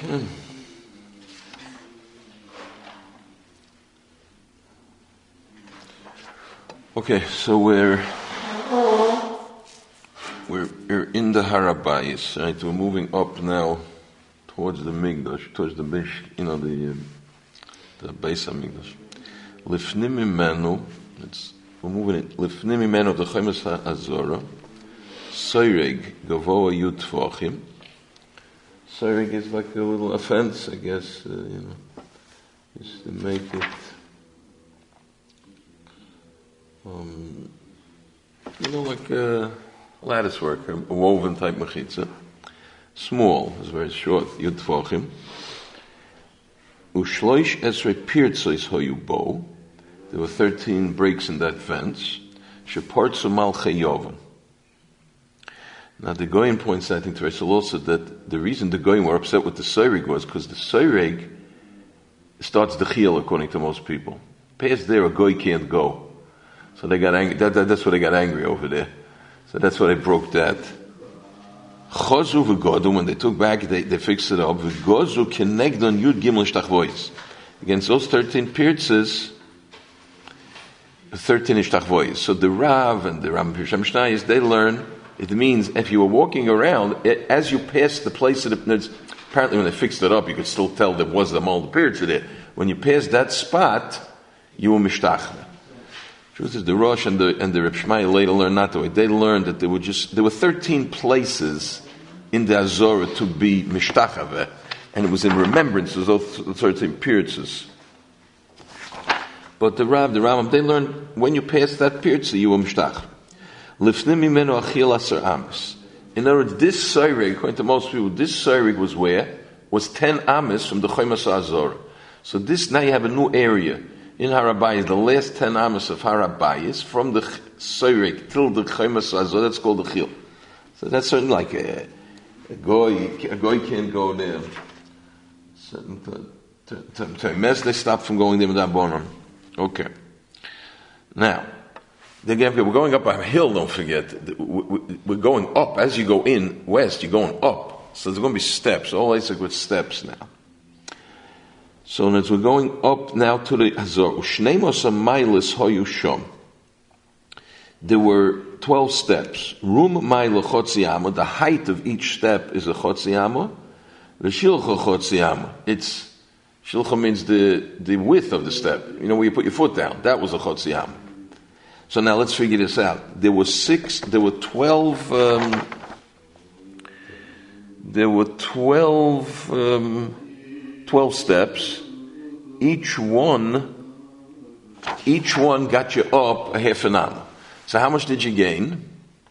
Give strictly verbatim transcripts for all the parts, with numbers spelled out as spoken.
Okay. Okay, so we're we're, we're in the Har HaBayis, right? We're moving up now towards the Mikdash, towards the Bish, you know, the uh, the Beis HaMikdash. Lifnim Mimenu, it's we're moving it. Lifnim Mimenu of the Chemes HaZorah. Soireg Gavoa Yud Tvachim. Soireg is like a little offense, I guess, uh, you know, just to make it. Um, you know, like a lattice work, a woven type mechitza. Small, it's very short, Yud Tvachim. Ushloish Esrei Pirtzos Hoyu Bo. There were thirteen breaks in that fence. Shepartzu Malchei Yovan. Now the Goyim points out in Teresel also that the reason the Goyim were upset with the Soireg was because the Soireg starts the Chiyal according to most people. Past there, a Goy can't go. So they got angry. That, that, that's why they got angry over there. So that's why they broke that. Chozu v'godu, when they took back, they, they fixed it up. V'gozu kenegdon yud gimel shtachvois. Against those thirteen pirtzes, thirteen ishtachvois. So the Rav and the Ram Pirshem Shnayis, they learn, it means if you were walking around, it, as you passed the place of the, apparently when they fixed it up, you could still tell there was the mold pirtzah there. When you passed that spot, you were mishtachve. Truth is, the Rosh and the and the Reb Shmai later learned not the way. They learned that there were just there were thirteen places in the Azorah to be mishtachave, and it was in remembrance of those thirteen pirtzes. But the Rav, the Rambam, they learned when you pass that pirtzah, you were mishtach. Lifnim mimenu achil aser amis. In other words, this soireg, according to most people, this soireg was where was ten amis from the Chemes HaZorah. So this now you have a new area. In Har HaBayis, the last ten amas of Har HaBayis, from the Soireg till the Chemes HaZorah, that's called the Chil. So that's certainly like a, a goy, a goy can't go there. To, to, to, to mess, they stop from going there with that bonum. Okay. Now, again, we're going up a hill, don't forget. We're going up. As you go in west, you're going up. So there's going to be steps. All Isaac with steps now. So as we're going up now to the Azor, Ushneimos Mailis Hoyu Shom. There were twelve steps. Rum Maila Chotziyama. The height of each step is a Chotziyama. The Shilcha Chotziyama. It's Shilcha means the the width of the step. You know where you put your foot down. That was a Chotziyama. So now let's figure this out. There were six. There were twelve. Um, there were twelve. Um, Twelve steps, each one, each one got you up a half an amma. So how much did you gain?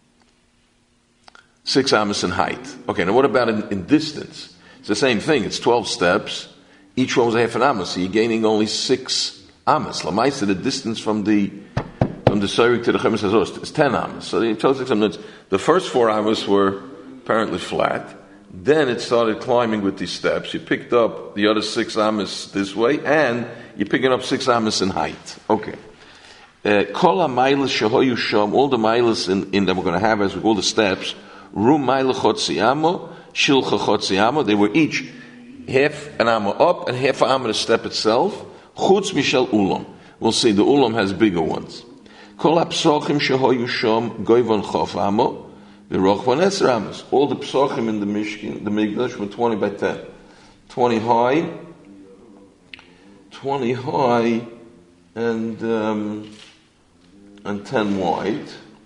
Six ammas in height. Okay, now what about in, in distance? It's the same thing. It's twelve steps. Each one was a half an amma, so you're gaining only six ammas. Lamaisa, the distance from the from the Soireg to the Chemes HaZorah is ten ammas. So the total six ammas. The first four ammas were apparently flat. Then it started climbing with these steps. You picked up the other six amas this way, and you're picking up six amas in height. Okay. Kol ha'mailas shehoyu sham, all the mailas in, in that we're going to have as we go the steps, rum maila chotziyamo, shilcha chotziyamo, they were each half an amma up and half an amma the step itself, chutz mishel ulam. We'll see the ulam has bigger ones. Kol ha'psochim shehoyu sham, goyvon chof amo, the Rochvan Esramas. All the Psochim in the Mishkin, the Mikdash, were twenty by ten. twenty high, twenty high, and, um, and ten wide.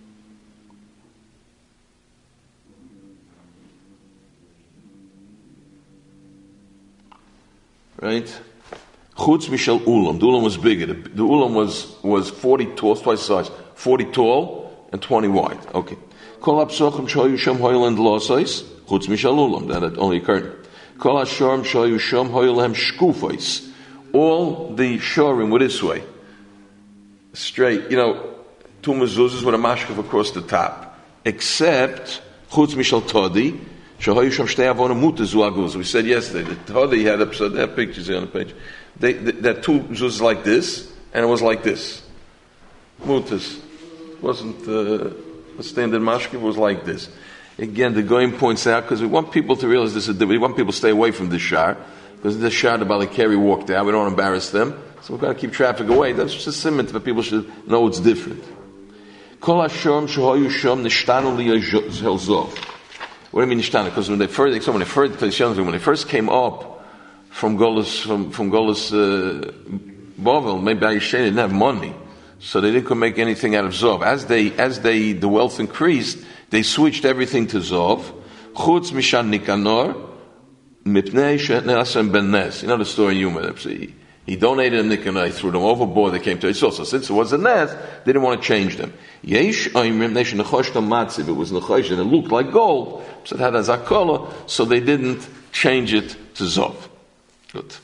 Right? Chutz Mishel Ulam. The Ulam was bigger. The, the Ulam was, was forty tall, twice the size. forty tall and twenty wide. Okay. Kol ha'psochim shoyu shom hoyel losais, chutz mishal ulam. That had only occurred. Kol ha'shorm shoyu shom hoyel hem shkufais. All the shorim were this way, straight. You know, two mezuzahs with a mashkav across the top, except chutz mishal todi shoyu shom shtei avonim mutazu aguz. We said yesterday the todi had a, they have pictures here on the page. They, they, that two mezuzahs like this, and it was like this. Mutas wasn't. Uh, The standard mashkiv was like this. Again, the Goyim points out, because we want people to realize this, we want people to stay away from the shar, because the shar, the Balikari walked out, we don't want to embarrass them, so we've got to keep traffic away. That's just a simment, but people should know it's different. Kol Hashem shehoyu shom nishtanu liyah zov. What do you mean nishtanu? Because when they first, so when they first, when they first came up from Golos, from, from Golos, uh, Bovel, maybe Ayishen didn't have money, so they didn't make anything out of Zov. As they, as they, the wealth increased, they switched everything to Zov. Chutz mishan Nikanor, mipnei she'nasem ben nes. You know the story in Yuma. He, he donated them Nikanor, he threw them overboard, they came to it. So, so since it was a nes, they didn't want to change them. Yesh oimrim nesh nechosh matziv. It was nechosh and it looked like gold. So it had a zakola, so they didn't change it to Zov. Good.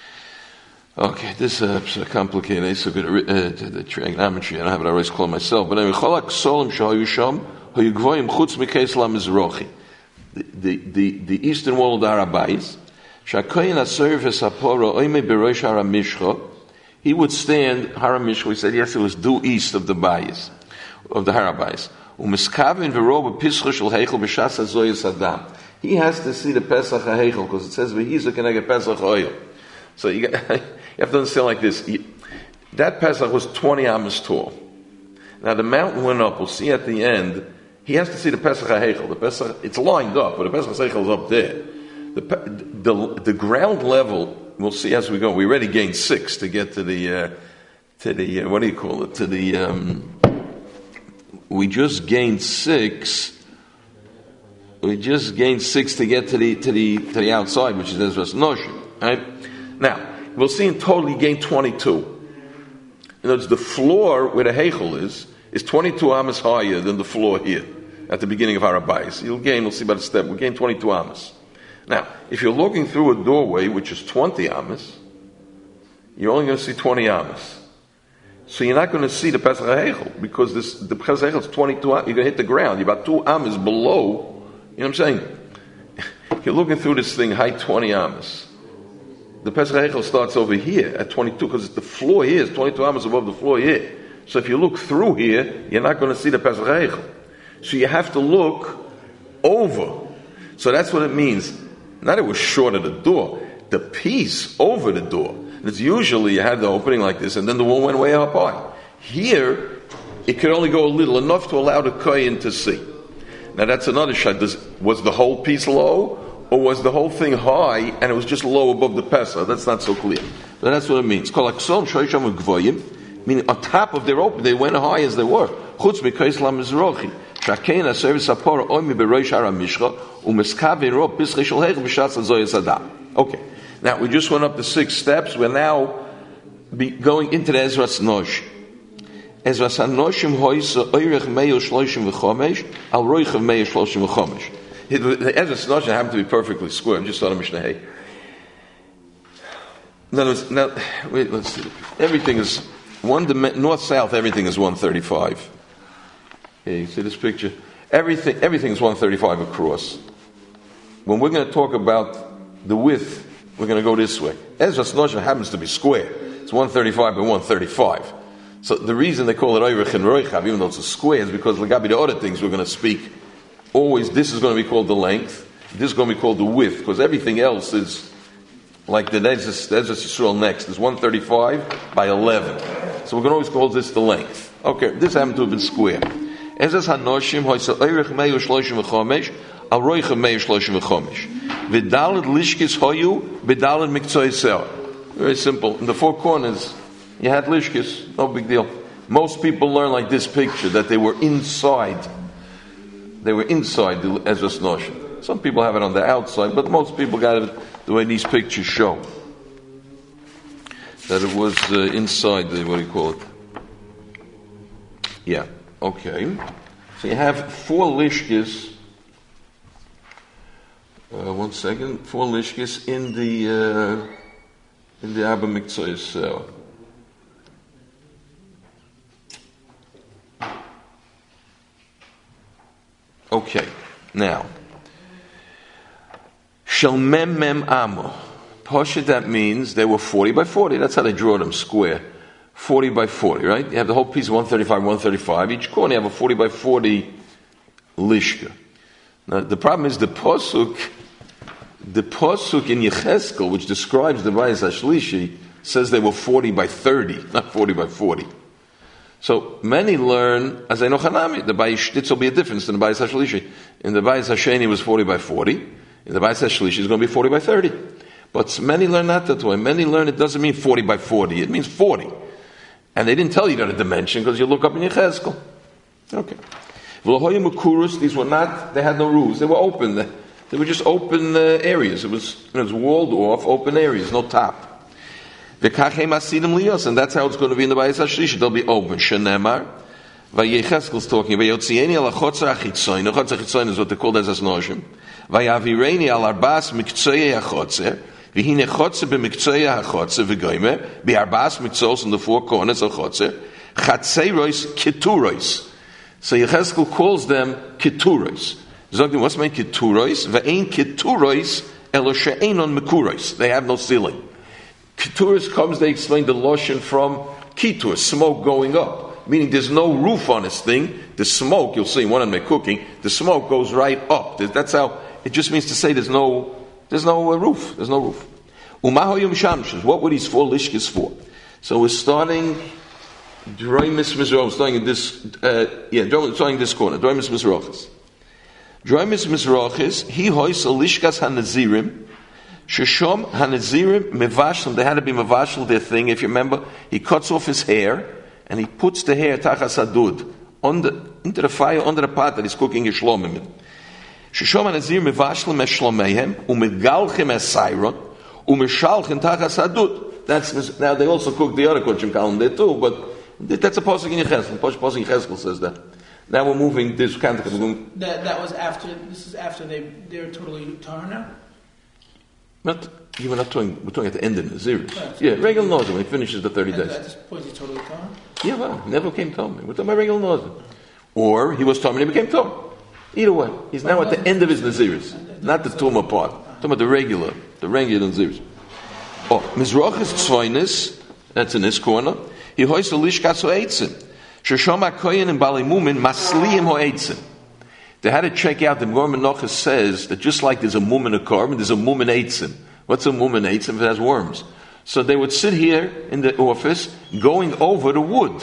Okay, this uh, is complicated. It's a bit of uh, the trigonometry. I don't have it always called myself. But anyway, cholak solim shahayu sham hayu gvoyim chutz mikes la mizrochi. The the the eastern wall of the Harabais. Shakoyin aservis hapora oime berosh haramishcha. He would stand haramishcha. We said yes, it was due east of the bayis of the Harabais. Umiskavin v'roba pischa shel heichel b'shas hazoyis adam. He has to see the Pesach HaHeichel because it says v'hiza keneged Pesach oil. So you, got, you have to understand like this. That Pesach was twenty amos tall. Now the mountain went up. We'll see at the end. He has to see the Pesach HaHeichel. The Pesach, it's lined up, but the Pesach HaHeichel is up there. The, the the ground level. We'll see as we go. We already gained six to get to the uh, to the uh, what do you call it? To the um, we just gained six. We just gained six to get to the to the to the outside, which is Ezras Noshim. Right? Now, we'll see in total he gained twenty-two. In other words, the floor where the Heichel is, is twenty-two amos higher than the floor here, at the beginning of Harabais. You'll gain, we'll see about a step, we'll gain twenty-two amos. Now, if you're looking through a doorway, which is twenty amos, you're only going to see twenty amos. So you're not going to see the Pesach HaHeichel, because this, the Pesach HaHeichel is twenty-two, you're going to hit the ground, you're about two amos below, you know what I'm saying? You're looking through this thing, height twenty amos. The Pesach HaHeichel starts over here at twenty-two, because the floor here is twenty-two amos above the floor here. So if you look through here, you're not going to see the Pesach HaHeichel. So you have to look over. So that's what it means. Not it was short of the door, the piece over the door. It's usually you had the opening like this, and then the wall went way up high. Here, it could only go a little, enough to allow the kohen to see. Now that's another shot. Does, was the whole piece low? Or was the whole thing high and it was just low above the Pesach? That's not so clear. But that's what it means. Meaning on top of their open, they went high as they were. Okay. Now we just went up the six steps. We're now be going into the Ezras Nosh. Ezras Noshim hoisa oirech meil shloshim v'chomesh al roichav meil shloshim v'chomesh. The Ezras Noshim happened to be perfectly square. I'm just on a Mishnah Hay. Now, now, wait, let's see. Everything is one north south. Everything is one thirty-five. Yeah, you see this picture. Everything, everything is one thirty-five across. When we're going to talk about the width, we're going to go this way. Ezras Noshim happens to be square. It's one thirty-five by one thirty-five. So the reason they call it Oirech and Roichav, even though it's a square, is because Lagabi the other things we're going to speak. Always, this is going to be called the length. This is going to be called the width, because everything else is like the Ezras Yisrael next is one thirty-five by eleven. So we're going to always call this the length. Okay, this happened to have been square. Ezras Hanoshim hoysa oirech meyu shloshim v'chomesh al roichav meyu shloshim v'chomesh v'dalad lishkis hoyu v'dalad miktzoi sel. Very simple. In the four corners, you had lishkis. No big deal. Most people learn like this picture that they were inside. They were inside the Ezras Noshim. Some people have it on the outside, but most people got it the way these pictures show. That it was uh, inside the, what do you call it? Yeah, okay. So you have four lishkis. Uh, one second. Four lishkis in the uh, in the Abba Miktzah cell. Okay, now, shel mem mem amo. Pasha, that means they were forty by forty. That's how they draw them square. forty by forty, right? You have the whole piece of one thirty-five, one thirty-five. Each corner you have a forty by forty lishka. Now, the problem is the Posuk, the Posuk in Yecheskel, which describes the Bayis HaShlishi, says they were forty by thirty, not forty by forty. So many learn, as I know Hanami, the Bayis Shtitz will be a difference than the Bayis HaShlishi. In the Bayis HaSheni was forty by forty. In the Bayis HaShlishi is going to be forty by thirty. But many learn not that way. Many learn it doesn't mean forty by forty. It means forty. And they didn't tell you that a dimension because you look up in Yecheskel. Okay. These were not, they had no roofs. They were open. They were just open uh, areas. It was, it was walled off, open areas, no top. And that's how it's going to be in the Bayis HaShlishi. They'll be open. Shenemar. Vayecheskel's talking. Vayotzieni al hachotzer achitzoyin. The hachotzer achitzoyin is what they call Ezras Noshim. Vayavireni al arbas mikzoyei hachotzer. V'hine chotzer b'mikzoyei hachotzer v'goymer. B'arbas mikzos in the four corners of chotzer. Chatzeiros keturos. So Yecheskel calls them keturos. Zogdim, what's mean keturos? V'ein keturos elo she'enon mekuros. They have no ceiling. Keturos comes, they explain the lotion from kitur, smoke going up. Meaning there's no roof on this thing. The smoke, you'll see one of them cooking, the smoke goes right up. That's how, it just means to say there's no, there's no uh, roof. There's no roof. Umahoyum shamshes, what would these four lishkes for? So we're starting, Droimis Mizroch, starting in this, uh, yeah, starting in this corner, Droimis Mizrochis. Droimis Mizrochis, he hois a lishkas hanazirim, Sheshom hanazirim mevashlim, they had to be mevashlim their thing, if you remember, he cuts off his hair, and he puts the hair tachas adud, on the, into the fire, under the pot that he's cooking his shlomim in. Sheshom hanazirim mevashlim es shlomehem, umegalchem es sayron, umeshalchem tachas adud. That's, now they also cook the other kochim kalim there too, but that's a posuk in Yecheskel. Posuk in Yecheskel says that. Now we're moving this kind of. That that was after. This is after they they're totally Tahana. Not you were not talking. We're talking at the end of the series. Right. Yeah, regular Nazir when he finishes the thirty days. At this point, he's totally Tahana. Yeah, well, never came Tommy. We're talking about regular Nazir, or he was Tommy and he became Tom. Either way, he's now at the end of his Naziris, not the Tumah part. Talking about the regular, the regular Naziris. Oh, Mizrachis Tzvainis, that's in this corner. He hoist a lishkas ho'etzim. Sheshoma koyin and balimumin masliyim ho'etzim. They had to check out, the Gemara Menachos says that just like there's a mum in a carbon, there's a mum in eitzim. What's a mum in eitzim? It has worms. So they would sit here in the office going over the wood.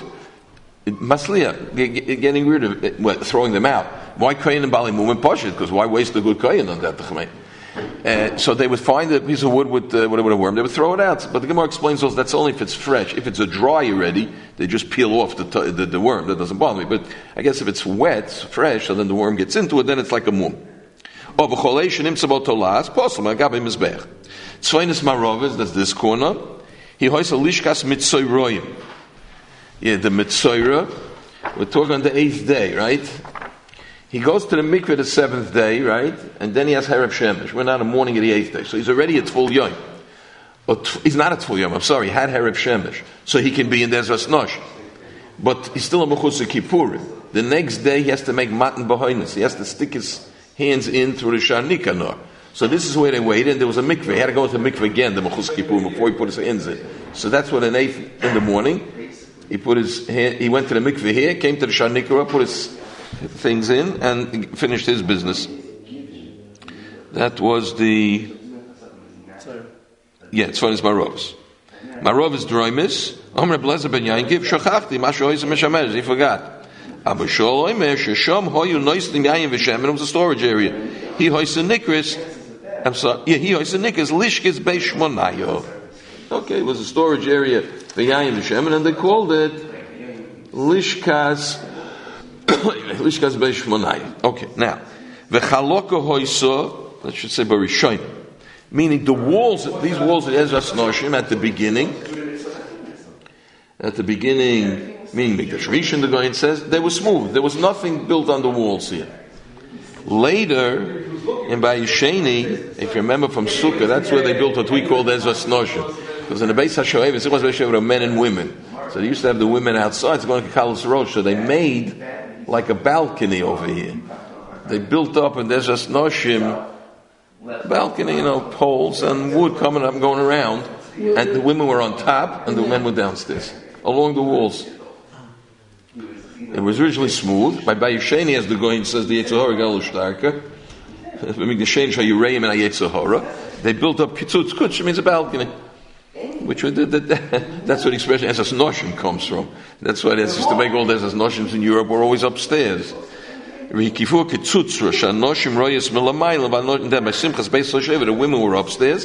Masliya, getting rid of it, well, throwing them out. Why koyin and balimumin poshit? Because why waste a good koyin on that? Uh, so they would find a piece of wood with uh, whatever a worm, they would throw it out. But the Gemara explains also that's only if it's fresh. If it's a dry already, they just peel off the, t- the the worm. That doesn't bother me. But I guess if it's wet, fresh, and then the worm gets into it, then it's like a mum. Oh, v'cholei shenim tzavot tolas, possible. Agabe mizbech. Tzvainis maroves, that's this corner. He hoys a lishkas mitzoyroyim. Yeah, the mitzoyra. We're talking on the eighth day, right? He goes to the mikveh the seventh day, right? And then he has Erev Shemesh. We're now in the morning of the eighth day. So he's already at full yom. But he's not at full yom, I'm sorry. He had Erev Shemesh. So he can be in Ezras Nosh. But he's still a Mechutz Kippurim. The next day he has to make Matan B'hoinus. He has to stick his hands in through the Shar Nikanor. So this is where they waited. And there was a mikveh. He had to go to the mikveh again, the Mechutz Kippurim, before he put his hands in. So that's what an eighth in the morning. He put his hand, he went to the mikveh here, came to the Shar Nikanor, put his things in and finished his business. That was the yeah, it's funny, it's Marovs. Marovs Droimis. Omer Blazer ben Yankiv Shachachti Mashois Meshamer. He forgot. Abu Shol Omer Sheshom Hoyu Noisting Yayin V'Shem. It was a storage area. He hoist a nikris. I'm sorry. Yeah, he hoist a nikris. Lishkis Beish Monayo. Okay, it was a storage area for Yayin V'Shem, and they called it Lishkas. Lishkas Beish Monayo. Okay, now V'Chaloka Hoiso. That should say Barishoin. Meaning the walls, these walls at Ezras Noshim at the beginning, at the beginning, meaning Mikdash Rishon, the Goyen says, they were smooth. There was nothing built on the walls here. Later, in Bayisheni, if you remember from Sukkah, that's where they built what we call Ezras Noshim. Because in the Beis HaShoev, it was Beis HaShoev, men and women. So they used to have the women outside, it's going to Kalos Rosh, so they made like a balcony over here. They built up in Ezras Noshim, balcony, you know, poles and wood coming up and going around, and the women were on top and the men were downstairs along the walls. It was originally smooth. By Bayisheni, as the Goyen says, the Yitzhahor Galu Shtarka, They built up kitzutz kutch, means a balcony, which that, that, that's what the expression Ezas Noshim comes from. That's why that's used to make all the Ezas Noshims in Europe were always upstairs. The women were upstairs.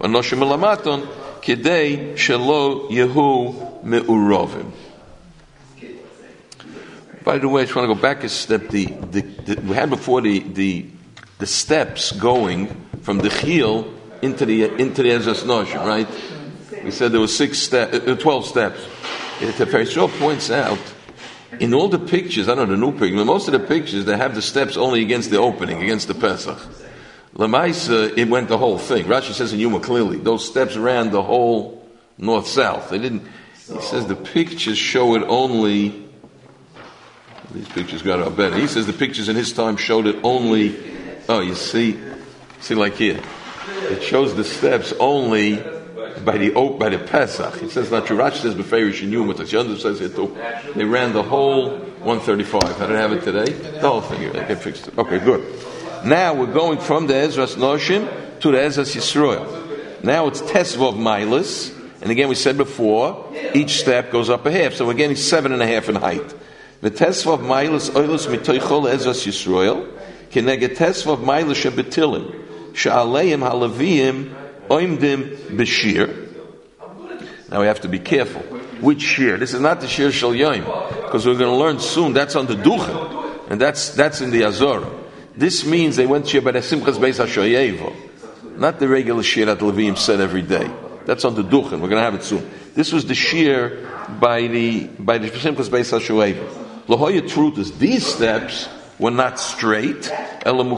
By the way, I just want to go back a step. The, the, the we had before the, the the steps going from the Chil into the into the Ezras Noshim, right? We said there were six steps, uh, twelve steps. The Perishol points out in all the pictures, I don't know the new pictures, but most of the pictures they have the steps only against the opening, against the Pesach. Lamaisa, it went the whole thing. Rashi says in Yuma clearly, those steps ran the whole north-south. They didn't. He says the pictures show it only. These pictures got out better. He says the pictures in his time showed it only. Oh, you see, see like here, it shows the steps only by the by the Pesach. He says not true. Rashi says beferish in Yuma. Tasyandu says it too. They ran the whole one thirty-five. How did I have it today? The whole thing. I get fixed it. Okay, good. Now we're going from the Ezras Noshim to the Ezras Yisroel. Now it's Tesvav Milas, and again we said before, each step goes up a half. So again, it's seven and a half in height. The Tesvav Milas Oilus Mitoichol Ezras Yisroel, Keneged Tesvav Milas Shebetilim, Sha'aleim Halaviyim Oimdim B'Shir. Now we have to be careful. Which shir? This is not the shir Shal Yom, because we're going to learn soon. That's on the Duchen, and that's that's in the Azorah. This means they went shir by the Simchas Beis HaShoyevo, not the regular shir that Levim said every day. That's on the Duchen. We're going to have it soon. This was the shir by the by the Simchas Beis HaShoyevo. Lahoya truth is these steps were not straight. That's all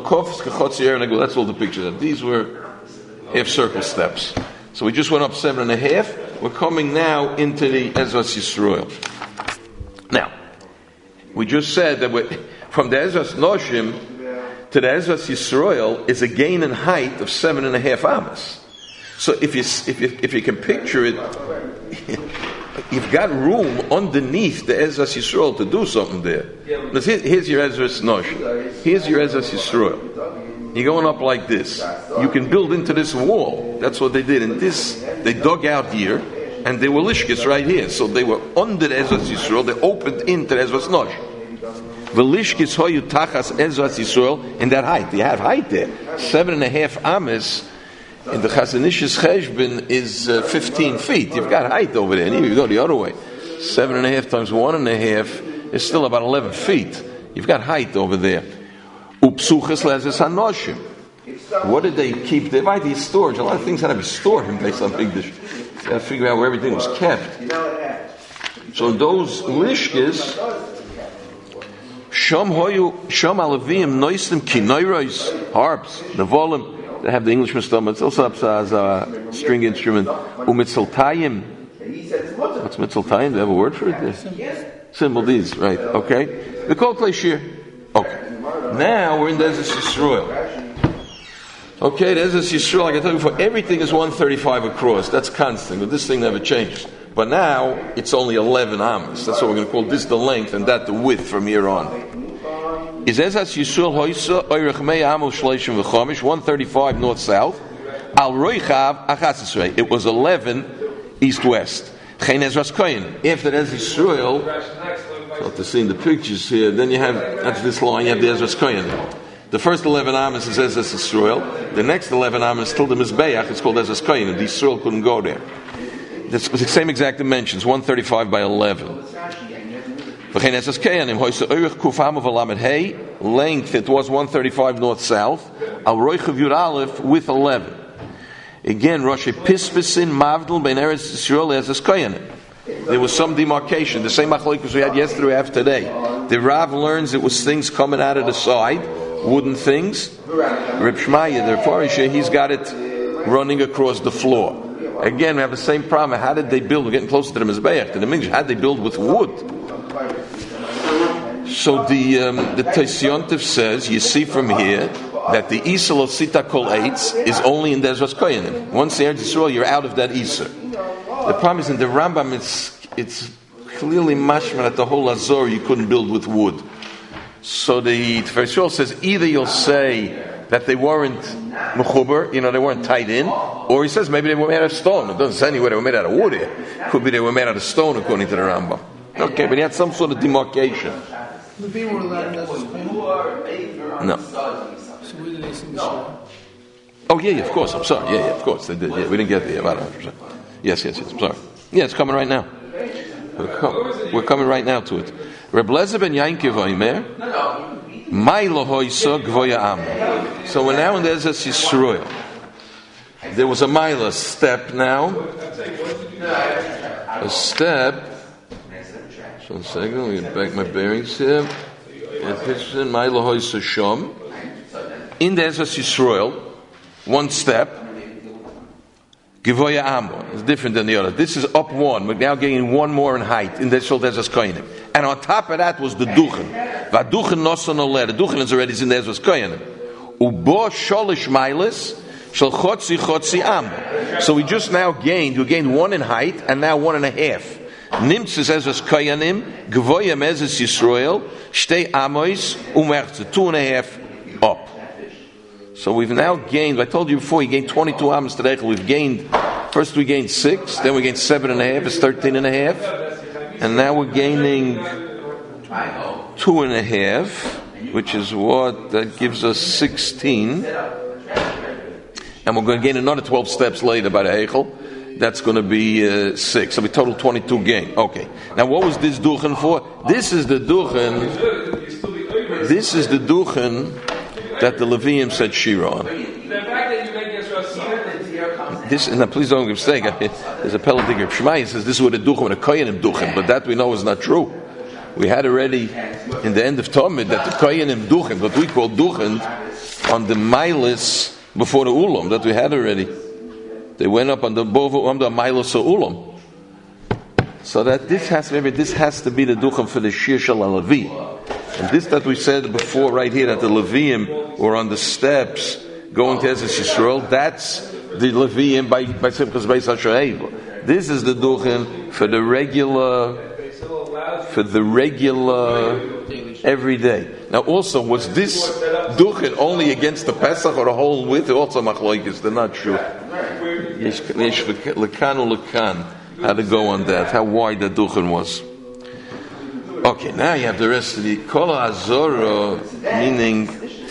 the pictures of. These were half circle steps. So we just went up seven and a half. We're coming now into the Ezras Yisroel. Now, we just said that we're, from the Ezras Noshim to the Ezras Yisroel is a gain in height of seven and a half amas. So if you if you if you can picture it, you've got room underneath the Ezras Yisroel to do something there. But here, here's your Ezras Noshim. Here's your Ezras Yisroel. You're going up like this. You can build into this wall. That's what they did. And this, they dug out here, and they were lishkis right here. So they were under the Ezras Yisroel. They opened into the Ezras Noshim. Velishkis hoyu tachas Ezras Yisroel in that height. You have height there. Seven and a half ames in the Chasanish's Cheshbin is uh, fifteen feet. You've got height over there. And even if you go the other way, seven and a half times one and a half is still about eleven feet. You've got height over there. Upsuches lezes hanoshim. What did they keep? They might be storage. A lot of things had to be stored in based on English. You had to figure out where everything was kept. So those lishkes, shom hoyu shom alavim noistim kinoiros harps nevolim. They have the English mistam. It's also as a string instrument. Umitzaltayim. What's mitzaltayim? Do they have a word for it? There? Symbol these, right? Okay. The called play shir. Okay. Now we're in the Ezras Yisroel. Okay, the Ezras Yisroel, like I told you before, everything is one thirty-five across. That's constant, but this thing never changes. But now it's only eleven amos. That's what we're going to call this the length and that the width from here on. Is Ezras Yisroel hoisa oirech mei amos shleishim v'chomish one thirty-five north south al roichav achasisrei. It was eleven east west. Chein Ezras Kohen. After Ezras Yisroel. So to see in the pictures here, then you have, that's this line, you have the Ezras Kohen. The first eleven amos is Ezras Yisroel. The next eleven amos till the Mizbeach, it's called Ezras Kohen, and the Yisroel couldn't go there. It's the same exact dimensions, one thirty-five by eleven. Length, it was one thirty-five north-south. Al Roichav Yud Aleph with eleven. Again, Rosh Pispisin Mavdil Ben Eretz Yisroel Ezras Kohen. There was some demarcation. The same machlokes we had yesterday, we have today. The Rav learns it was things coming out of the side, wooden things. Reb Shmaya, the Parisha, he's got it running across the floor. Again, we have the same problem. How did they build? We're getting closer to the Mizbeach, to the Minch. How did they build with wood? So the um, the Teisyontiv says, you see from here, that the Isel of Sita Kol Eitz is only in the Ezras Kohenim. Once the Eretz Yisrael, you're out of that Isser. The problem is in the Rambam, it's it's clearly mashma that the whole Azor you couldn't build with wood. So the Tefer Yisrael says either you'll say that they weren't mechuber, you know, they weren't tied in, or he says maybe they were made out of stone. It doesn't say anywhere they were made out of wood here. Could be they were made out of stone according to the Rambam. Okay, but he had some sort of demarcation. The people were allowed to No. So where did they sing the Shira? Oh yeah, yeah, of course. I'm sorry. Yeah, yeah, of course they did. Yeah, we didn't get there about one hundred percent. Yes, yes, yes. I'm sorry. Yeah, it's coming right now. We're, com- we're coming right now to it. Reb Lezer ben Yainkiv Omer, Mailo Hoysa Gvoya Am. So we're now in the Ezras Yisroel. There was a Maila step now. A step. So one second, let me get back my bearings here. It's in Mailo Hoysa Shom. In the Ezras Yisroel, one step. Givoya Ambo is different than the other. This is up one. We're now getting one more in height in the Shul Ezras Koyanim. And on top of that was the Duchen. Vaduchen noson oleh. The Duchen is already in the Ezras Koyanim. Ubo sholish mailis shel chotzi chotzi ambo. So we just now gained. We gained one in height and now one and a half. Nimtzes Ezras Koyanim Givoya Ezras Yisroel shtei amois umertze, two and a half up. So we've now gained, I told you before, you gained twenty-two amos today. We've gained, first we gained six, then we gained seven and a half, it's thirteen and a half. And now we're gaining two and a half, which is what, that gives us sixteen. And we're going to gain another twelve steps later by the Heichel. That's going to be uh, six. So we total twenty-two gain. Okay. Now what was this duchen for? This is the duchen, this is the duchen that the Levium said Shira on. This, and now please don't give mistake. There's a Peladiger of Shemai says this is what a duchen and a koyanim duchen, but that we know is not true. We had already in the end of Talmud that the koyanim duchen, what we call duchen, on the milas before the ulam, that we had already. They went up on the bovo on the milas of ulam. So that this has maybe this has to be the duchen for the shir shel Levi. And this that we said before right here, that the Levium were on the steps going to Ezras Yisrael, that's the Levium by, by Simchas Beis HaShoeva. This is the Duchen for the regular, for the regular everyday. Now also, was this Duchen only against the Pesach or the whole width? Also Machloikis, they're not sure. Yesh Lekan or Lekan, how to go on that, how wide the Duchen was. Okay, now you have the rest of the Kol HaZorah, meaning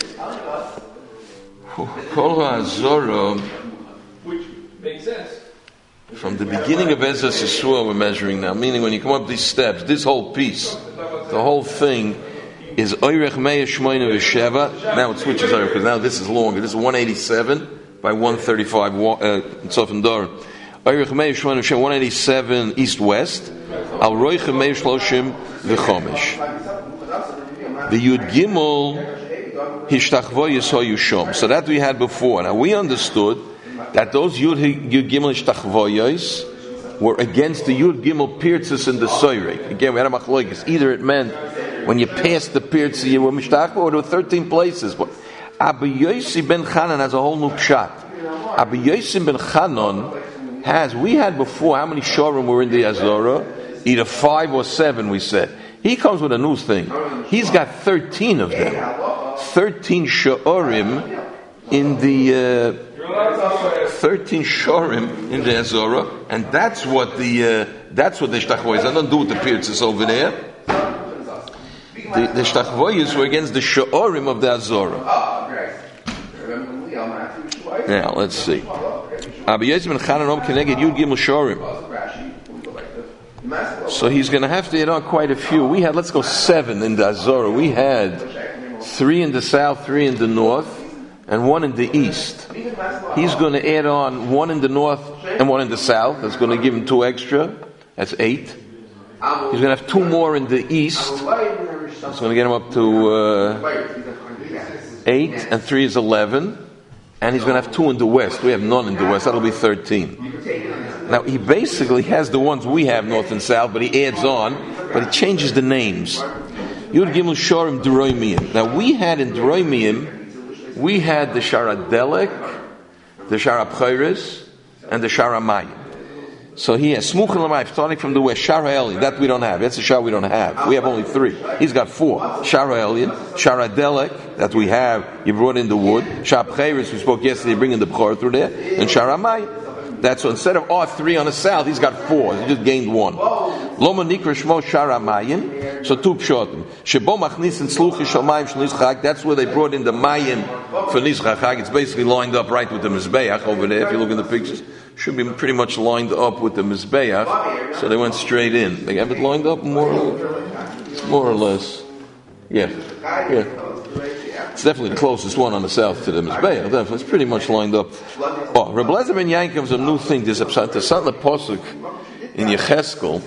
Kol HaZorah, which makes sense. From the beginning of Ezras Yisroel we're measuring now, meaning when you come up these steps, this whole piece, the whole thing is Oirech Meir Shmoina V'Sheva. Now it switches over because now this is longer. This is one eighty-seven by one thirty-five uh, Sof and Dor. Oirech Meir Shmoina V'Sheva, one eighty-seven east-west. Al Roichem Meir Shloshim V'Chomesh. The Yud Gimel Hishtachvoyes Hoyu Shom. So that we had before. Now we understood that those Yud, Yud Gimel Hishtachvoyes were against the Yud Gimel Pirtzis in the Soyrek. Again, we had a machlokes. Either it meant when you passed the Pirtzis you were Mishtachvo, or there were thirteen places. But Abba Yossi ben Chanan has a whole new pshat. Abba Yossi ben Chanan has, we had before, how many Shorim were in the Azorah? Either five or seven, we said. He comes with a new thing. He's got thirteen of them. thirteen Shorim in the... Uh, thirteen Shorim in the Azorah, and that's what the uh, that's what the Shtachvoyes. I don't do with the Pirtzis over there. The, the Shtachvoyes were against the Shorim of the Azorah. Now let's see. So he's going to have to hit on quite a few. We had, let's go seven in the Azorah. We had three in the south, three in the north, and one in the east. He's going to add on one in the north and one in the south. That's going to give him two extra. That's eight. He's going to have two more in the east. That's going to get him up to uh, eight, and three is eleven. And he's going to have two in the west. We have none in the west. That'll be thirteen. Now, he basically has the ones we have, north and south, but he adds on, but he changes the names. Yud Gimel Shorim Deroimiyim. Now, we had in Deroimiyim, we had the Shara Delek, the Shara Pchayres, and the Shara Mayim. So he has Smuchin Lamayim, starting from the west, Shara Elyon, that we don't have. That's a Shara we don't have. We have only three. He's got four. Shara Elyon, Shara Delek, that we have, you brought in the wood. Shara Pcheres, we spoke yesterday, bringing the Bchor through there. And Shara Mayim. That's so instead of our three on the south, he's got four. He just gained one. Loma Nikra Shmo Shara Mayim. So two pshotim. Shebo Machnis and Sluchi Shalmayim Shnizchak. That's where they brought in the Mayim for Nizchak. It's basically lined up right with the Mizbeach over there. If you look in the pictures, should be pretty much lined up with the Mizbeach. So they went straight in. They have it lined up more, more or less. Yeah, yeah. It's definitely the closest one on the south to the Mizbeach. Definitely, it's pretty much lined up. Oh, Reb Lezer ben Yankov is a new thing. There's a something posuk in Yecheskel.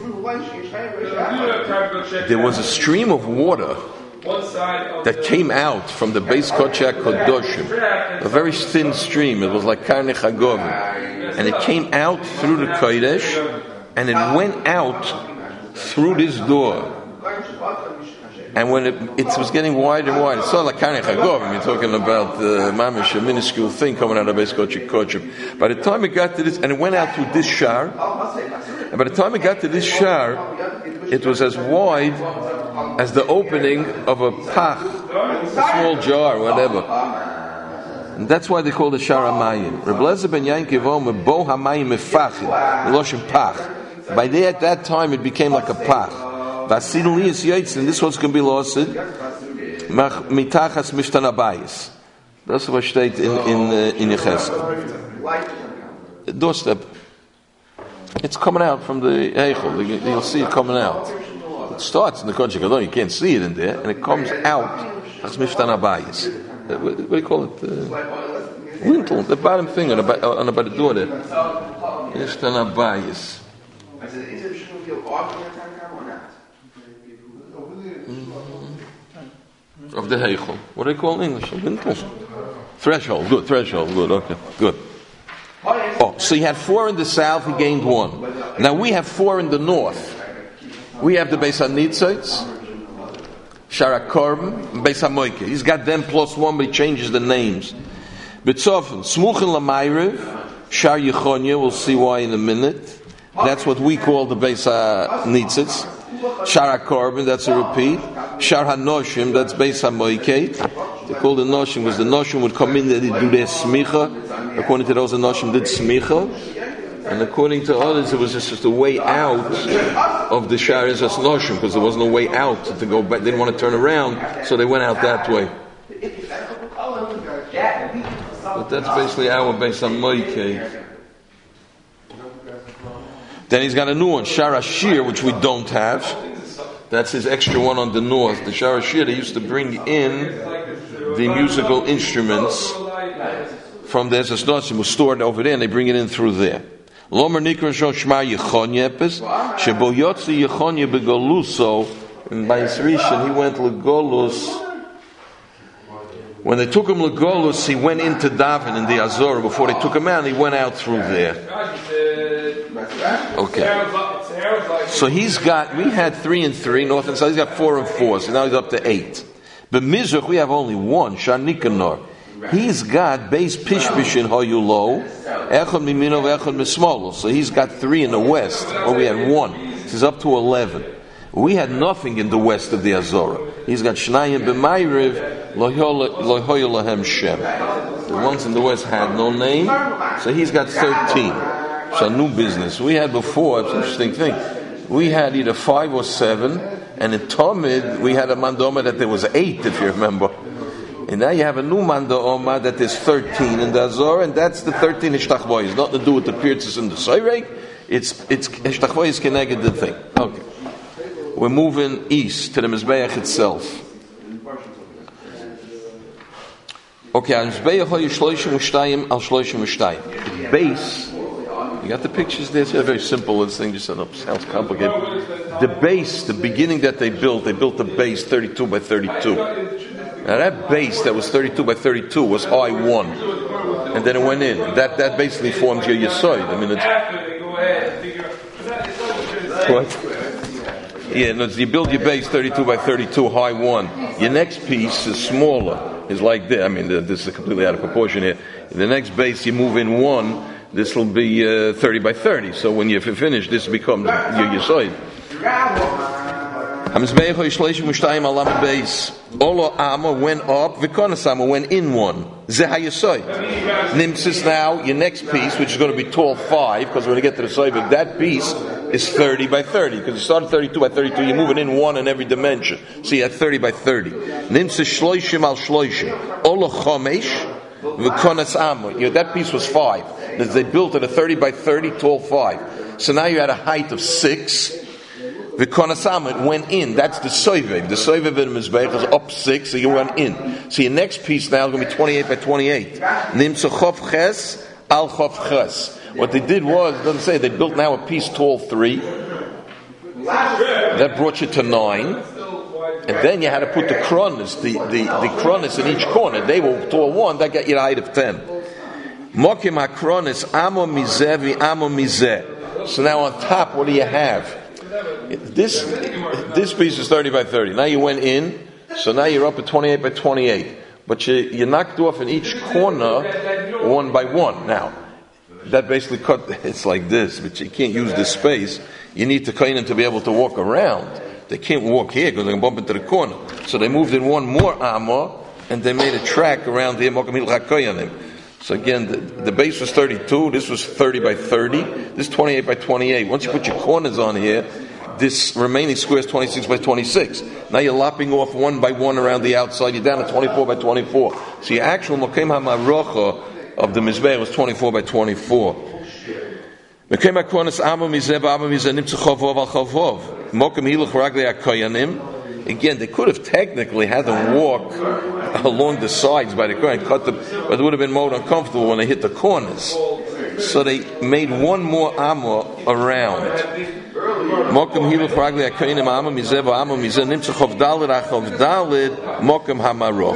There was a stream of water that came out from the Beis Kodesh Kodoshim, a very thin stream. It was like Karnei Chagovim, and it came out through the Kodesh, and it went out through this door. And when it, it was getting wider and wider, it's not like Karnei Chagovim. You're talking about uh, mamish, a minuscule thing coming out of Beis Kodesh Kodoshim. By the time it got to this, and it went out through this shar, and by the time it got to this shar, it was as wide as the opening of a pach, a small jar, whatever. And that's why they call it Shar HaMayim. Reb Lezer ben Yankov Omer, Bo HaMayim Mefachim, Loshem Pach. By there, at that time, it became like a pach. Vasil Liyas Yitzin, this one's going to be lost. Mitachas Mishtan Abayis. That's what steht in in uh, in Yecheskel. Doorstep. It's coming out from the Eichel. You'll see it coming out. It starts in the Kodesh HaGadol. You can't see it in there, and it comes out as Mishtan Abayis. What do you call it? Uh, lintel, the bottom thing on the on the, by the door there. Mishtan Abayis. Mm-hmm. Of the Eichel. What do they call it in English? Lintel. Threshold. Good. Threshold. Good. Okay. Good. Oh, so he had four in the south, he gained one. Now we have four in the north. We have the Beis HaNitzites, Shara Korban, and Beis HaMoike. He's got them plus one, but he changes the names. B'tzofen, Smuchin Lamayrev, Shar Yechonia, we'll see why in a minute. That's what we call the Beis HaNitzites. Shara Korban, that's a repeat. Shar HaNoshim, that's Beis HaMoike. They called the Noshim because the Noshim would come in there, they'd do their smicha. According to those, the Noshim did smicha. And according to others, it was just, just a way out of the Sharis as Noshim, because there was no way out to go back. They didn't want to turn around, so they went out that way. But that's basically our Beis HaMoike. Then he's got a new one, Shar HaShir, which we don't have. That's his extra one on the north. The Shar HaShir, they used to bring in the musical instruments from the Esas Noshim was stored over there, and they bring it in through there. Lomer Nikra Shon Shma Yechonya Epes, Shebo Yotzi Yechonya Begoluso, and by his Rishon, he went Legolus. When they took him Legolus, he went into Davin in the Azor. Before they took him out, he went out through there. Okay. So he's got, we had three and three, north and south, he's got four and four, so now he's up to eight. But Mizrach, we have only one, Shar Nikanor. He's got base pishpish in Hoyulo, Echad Mimino, Echad Mismolo. So he's got three in the west, or we had one. So he's up to eleven. We had nothing in the west of the Azorah. He's got Shnayim B'Mayriv, Lohoyo Lahem Shem. The ones in the west had no name, so he's got thirteen. So new business. We had before, it's an interesting thing. We had either five or seven, and in Tomid, we had a Mandoma that there was eight, if you remember. And now you have a new Manda Oma that is thirteen in the Azor, and that's the thirteen Ishtachvoy. It's nothing to do with the Pirtzis and the Soyrek. It's it's Ishtachvoy is connected the thing. Okay. We're moving east to the Mizbeach itself. Okay, al Mizbeach hoy shloishim ushtayim al shloishim ushtayim. The base, you got the pictures there? It's very simple. This thing just sounds complicated. The base, the beginning that they built, they built the base thirty-two by thirty-two. Now that base that was thirty-two by thirty-two was I one, and then it went in. That that basically forms your Yesoid. I mean, it's what? Yeah, no, you build your base thirty-two by thirty-two, high one. Your next piece is smaller. Is like this. I mean, this is completely out of proportion here. The next base you move in one. this will be uh, thirty by thirty. So when you finish, this becomes your Yesoid. Hamizbeich Shleishim Mushtayim Alam Beis. Olo Amma went up, Vikonas Amma went in one. Ze HaYesoid. Nimsis now, your next piece, which is going to be tall five, because we're going to get to the Soid, but that piece is thirty by thirty, because you start at thirty-two by thirty-two, you're moving in one in every dimension. So you have thirty by thirty. Nimsis Shloishim Al Shloishim. Olo Chomesh, Vikonas Amma. You know, that piece was five. They built it a thirty by thirty, tall five. So now you're at a height of six. The konasam, it went in. That's the soivev. The soivev in Mizbeach is up six, so you went in. So your next piece now is going to be twenty-eight by twenty-eight. Nimtza chof ches al chof ches. What they did was, it doesn't say, they built now a piece tall three. That brought you to nine. And then you had to put the kronis, the, the, the kronis in each corner. They were tall one, that got you the height of ten. Mokim ha-kronis amo mizeh vi amo mizeh. So now on top, what do you have? This this piece is thirty by thirty. Now you went in, so now you're up at twenty-eight by twenty-eight. But you, you knocked off in each corner one by one. Now, that basically cut, it's like this, but you can't use this space. You need to kainin to be able to walk around. They can't walk here because they can bump into the corner. So they moved in one more amma, and they made a track around the Mokamil. So again, the, the base was thirty-two, this was thirty by thirty, this is twenty-eight by twenty-eight. Once you put your corners on here, this remaining square is twenty-six by twenty-six. Now you're lopping off one by one around the outside, you're down to twenty-four by twenty-four. So your actual Mokem HaMarocha of the Mizbeach was twenty-four by twenty-four. Mokem HaKronis Amo Mizeh V'Amo Mizeh Nimtza Chavov Al Chavov. Mokem Hiluch Raglei HaKoyanim. Again, they could have technically had them walk along the sides by the corner, cut them, but it would have been more uncomfortable when they hit the corners. So they made one more amma around. Mokem hiluch ragli hakoyanim amma mizeh v'amma mizeh nimtzach of dalid achov dalid mokem hamaroch.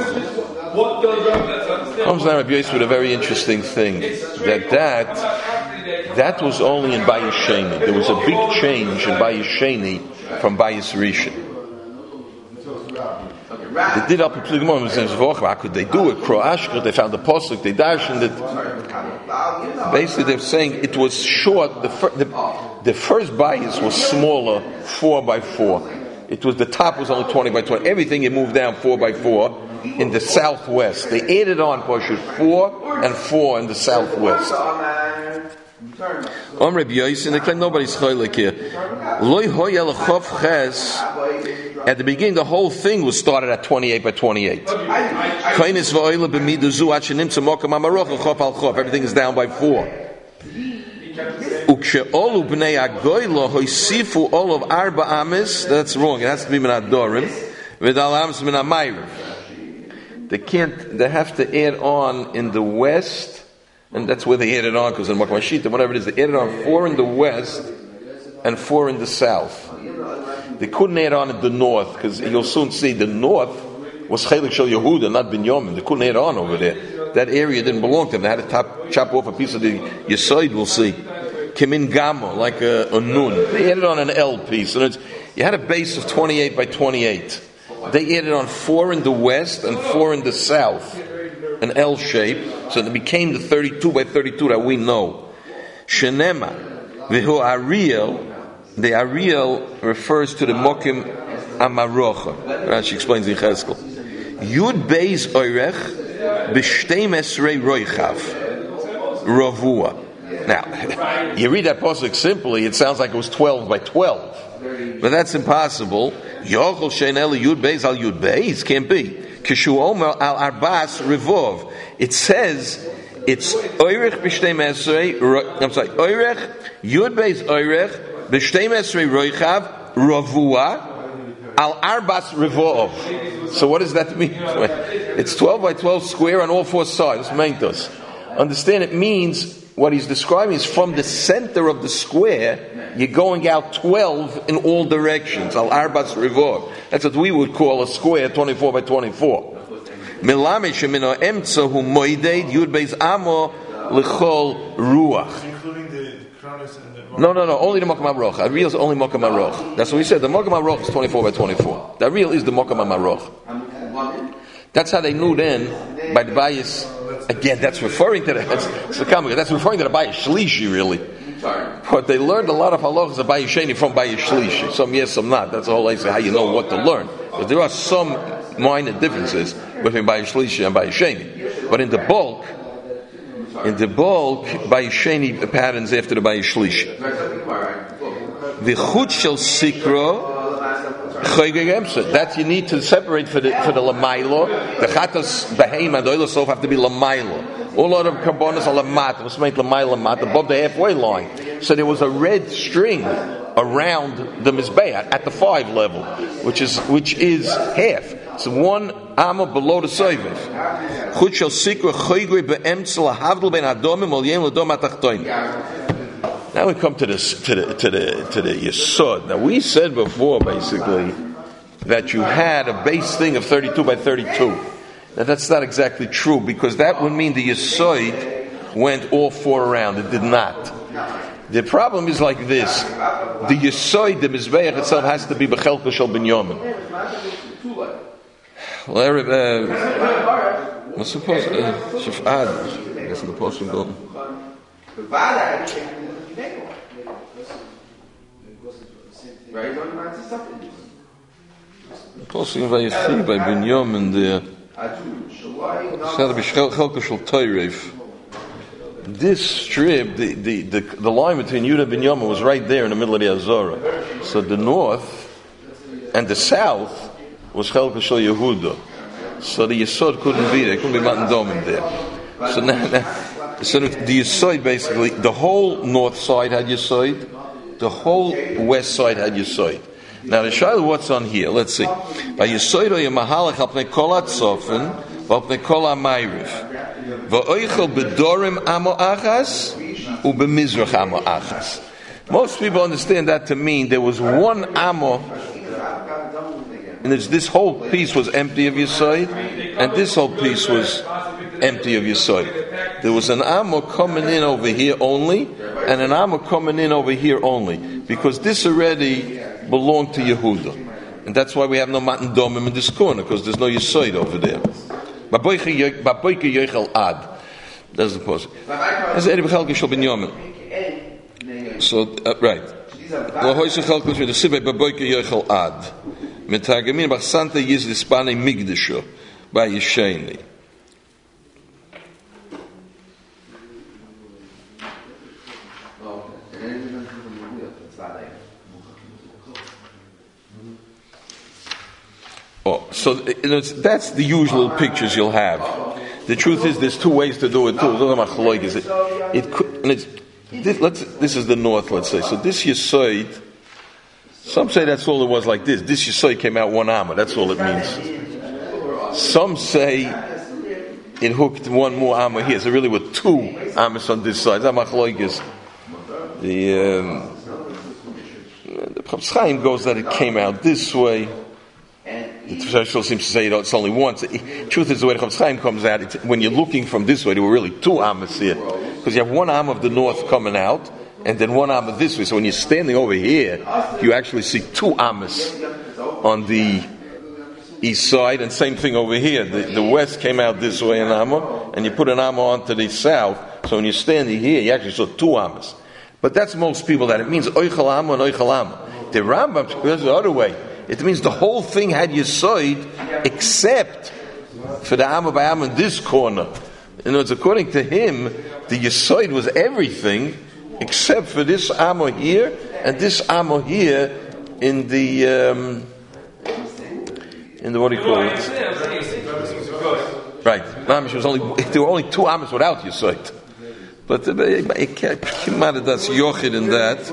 Comes down Rabbi Yosef with a very interesting thing, that that that was only in Bayis Sheni. There was a big change in Bayis Sheni from Bayis Rishon. They did up a plug more. How could they do it? Kroashker, they found the posuk, they darshened it. Basically, they're saying it was short. The, fir- the, the first bias was smaller, four by four. It was the top was only twenty by twenty. Everything it moved down four by four in the southwest. They added on Poshut four and four in the southwest. Om Rabbi Yosef, they claim nobody's choylek here. Loi hoya lechof ches. At the beginning, the whole thing was started at twenty-eight by twenty-eight. Everything is down by four. That's wrong. It has to be min adorim. They can't. They have to add on in the west, and that's where they added on because in Makmashita, whatever it is, they added on four in the west and four in the south. They couldn't add on in the north, because you'll soon see the north was Chelik Shel Yehuda, not Binyamin. They couldn't add on over there. That area didn't belong to them. They had to top, chop off a piece of the Yesoid, we'll see. Kimin Gamo, like a, a Nun. They added on an L piece. And it's, you had a base of twenty-eight by twenty-eight. They added on four in the west and four in the south. An L shape. So it became the thirty-two by thirty-two that we know. Shenema, Vihu Ariel. The Ariel refers to the Mokim Amarocha. Rashi explains in Cheskel. Yud Beis Oirech B'Shtei Mesrei Roichav Ravua. Now, you read that pasuk simply, it sounds like it was twelve by twelve. But that's impossible. Yochel Shein Eli Yud Beis Al Yud Beis can't be. Kishu Omer Al Arbas Revov. It says it's Oirech B'Shtei Mesrei. I'm sorry, Oirech Yud Beis Oirech. B'shtei mesrei roichav ravua al arbas revov. So what does that mean? It's twelve by twelve square on all four sides. Mentos. Understand? It means what he's describing is from the center of the square, you're going out twelve in all directions. Al arbas revov. That's what we would call a square, twenty-four by twenty-four. Milame shemino emtza hu moided yud beis amo lechol ruach. No, no, no, only the Mokem HaMaroch. The real is only Mokem HaMaroch. That's what we said. The Mokem HaMaroch is twenty-four by twenty-four. The real is the Mokem HaMaroch. That's how they knew then, by the bias. Again, that's referring to the that's, that's referring to the Bayis Shlishi, really. But they learned a lot of halachas of Bayis Sheni from Bayis Shlishi. Some yes, some not. That's all I say. How you know what to learn? But there are some minor differences between Bayis Shlishi and Bayis Sheni. But in the bulk, in the bulk, Bayis Sheni patterns after the Bayis Shlishi. The chut shel sikro. That you need to separate for the for the lamailo. The chatas behem and the oil sof have to be lamailo. All other carbonas are lamat. Was made lamailo lamat above the halfway line. So there was a red string around the mizbeach at the five level, which is which is half. It's one amma below the soiviv. Chut shel sikra choygre beemtzel lahavdel ben adomim ol yem ladom atachtoin. Now we come to the to the to the to the yesod. Now we said before basically that you had a base thing of thirty-two by thirty-two. Now that's not exactly true because that would mean the yesod went all four around. It did not. The problem is like this: the yesod, the mizbeach itself, has to be b'chelka shel binyamin. Well, uh, what's supposed to shafad? I guess the post will go. Posting Vayechi by Binyamin there. This strip, the, the, the, the line between Yudah and Binyamin was right there in the middle of the Azorah. So the north and the south was Chelka Shel Yehuda. So the Yesod couldn't be there. It couldn't be Matan Domim there. So now, now So the Yesod basically, the whole north side had Yesod, the whole west side had Yesod. Now the Shaila, what's on here? Let's see. By Yesod o yemahalach apnei kol hatzofen, v'apnei kol ha'mayrif, v'oichel bedorim amo achas, u'bemizrach amo achas. Most people understand that to mean there was one amo, and this whole piece was empty of Yesod, and this whole piece was empty of Yesod. There was an Amo coming in over here only, and an Amo coming in over here only, because this already belonged to Yehuda, and that's why we have no Matan Domim in this corner, because there's no Yesod over there. Baboike Yochel Ad. That's the post. That's Eri B'Chelka Shel Binyamin. So uh, right. Lahoyse Chelka with the Sibbe Baboike Yochel Ad. Metagamin B'Santa Yiz Lispane Migdasho by Yesheni. Oh, so that's the usual pictures you'll have. The truth is, there's two ways to do it too. It, it could, and it's this, let's, this is the north, let's say. So this Yesod, some say that's all it was like this. This Yesod came out one amma. That's all it means. Some say it hooked one more amma here. So really, with two ammas on this side. The um, the Chofetz Chaim goes that it came out this way. The Teshuvah seems to say you know, it's only once. The truth is, the way the Chofetz Chaim comes out, it's, when you're looking from this way, there were really two ammas here, because you have one arm of the north coming out, and then one arm of this way. So when you're standing over here, you actually see two ammas on the east side, and same thing over here. The, the west came out this way, an amma, and you put an amma onto the south. So when you're standing here, you actually saw two ammas. But that's most people that it means oichel amma and oichel amma. The Rambam goes the other way. It means the whole thing had Yesod except for the Amma by Amma in this corner. In other words, according to him, the Yesod was everything except for this Amma here and this Amma here in the um, in the what do you call it? Right. Mamish was only there were only two Ammas without Yesod. But it can't that's Yochid in that.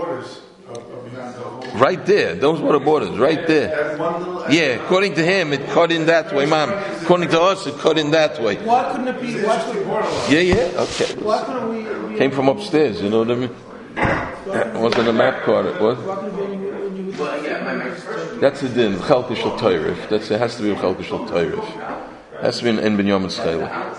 Right there, those were the borders, right there. Yeah, according to him, it cut in that way, Mom. According to us, it cut in that way. Why couldn't it be? Why couldn't it yeah, yeah, okay. Why couldn't we? we Came from upstairs, you know what I mean? It wasn't a map card, it was. That's the din, Chelka Shel Torah. That's it has to be Chelka Shel Torah. It has to be in, in Binyamin's Chayla.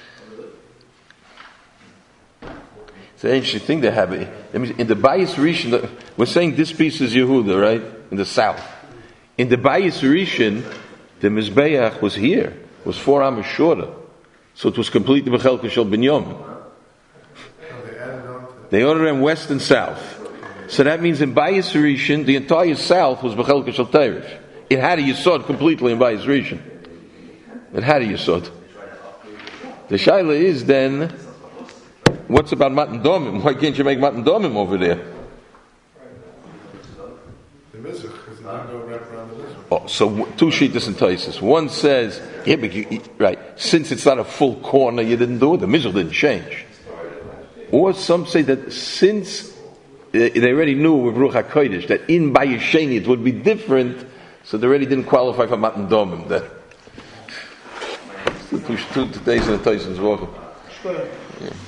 It's an interesting thing they have. In the Bayis Rishon, we're saying this piece is Yehuda, right? In the south. In the Bayis Rishon, the Mizbeach was here. Was four amos shorter. So it was completely Bechelka Shel Binyamin. They ordered them west and south. So that means in Bayis Rishon, the entire south was Bechelka Shel Teresh. It had a Yesod completely in Bayis Rishon. It had a Yesod. The Shaila is then, what's about Matan Domim? Why can't you make Matan Domim over there? The Mizrach, because the window wrapped around the Mizrach. Oh, so two Shittas and Taisus. One says, yeah, but you, right, since it's not a full corner, you didn't do it. The Mizrach didn't change. Or some say that since they already knew with Ruach HaKodesh that in Bayis Sheni it would be different, so they already didn't qualify for Matan Domim then. Two, two, two days and a Taisus. Welcome.